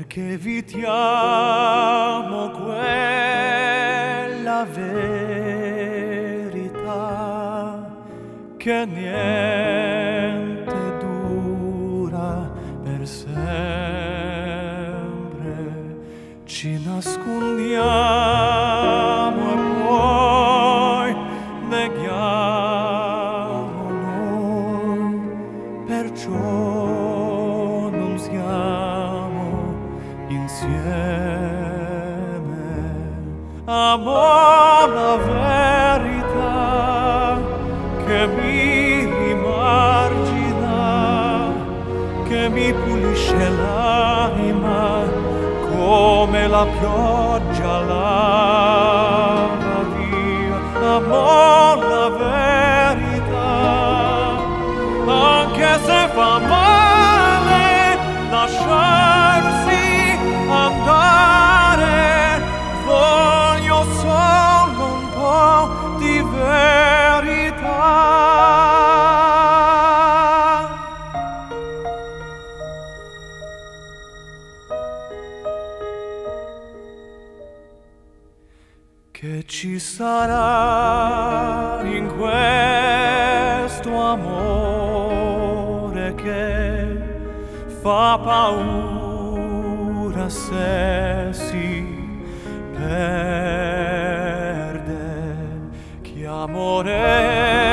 perché evitiamo quella verità che niente dura per sempre. Ci nascondiamo e poi neghiamo noi, perciò non siamo insieme. Amo la verità che mi rimargina, che mi pulisce l'anima come la pioggia lava via. Amo la verità, anche se fa male lasciarsi andare, voglio solo un po' di verità. Che ci sarà in questo amore che fa paura se si perde? Che amore